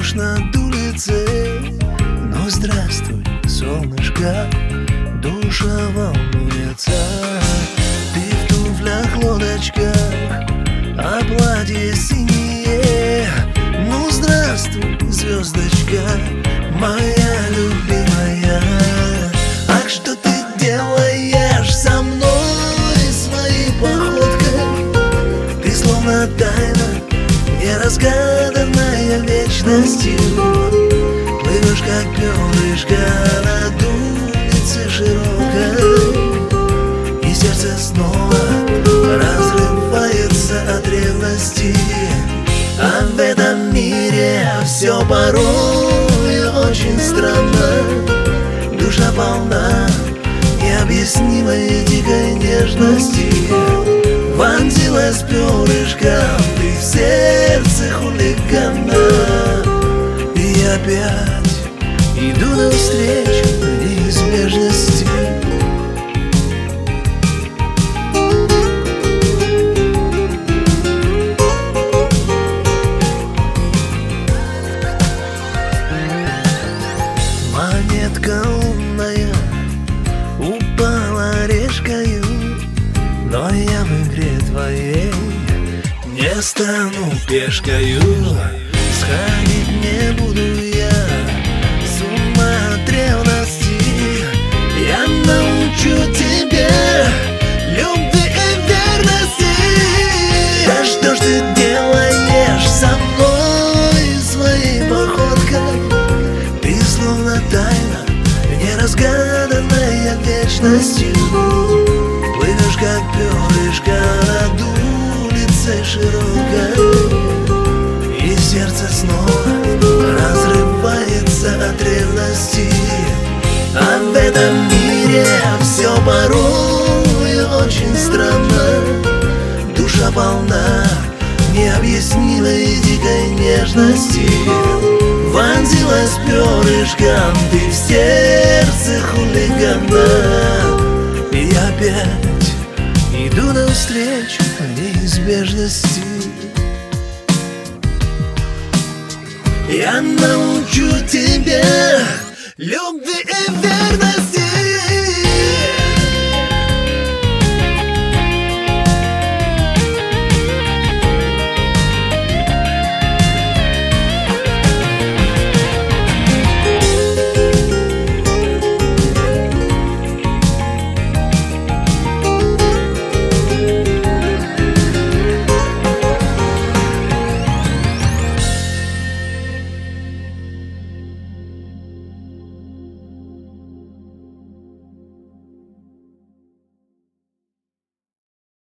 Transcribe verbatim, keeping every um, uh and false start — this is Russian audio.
дождь над улицей. Ну здравствуй, солнышко, душа волнуется. Ты в туфлях, лодочках, а платье синее. Ну здравствуй, звездочка, моя любимая. Ах, что ты делаешь со мной своей походкой? Ты словно тайна, неразгаданная вечностью. Плывешь, как перышко над улицей широкой, и сердце снова разрывается от ревности. А в этом мире все порой очень странно. Душа полна необъяснимой дикой нежности. Вонзилась перышком ты в сердце хулигана. И опять иду навстречу неизбежности. Монетка умная упала решкою, но я в игре твоей не стану пешкою. Сходить не буду я с ума от ревности. Я научу тебя любви и верности. Да что ж ты делаешь со мной своей походкой? Ты словно тайна, неразгаданная вечностью. Плывешь, как перышко над улицей широкой, и сердце снова разрывается от ревности. А в этом мире все порой очень странно. Душа полна необъяснимой дикой нежности. Вонзилась перышком ты в сердце хулигана. И опять иду навстречу неизбежности. Я научу тебя любви и верности.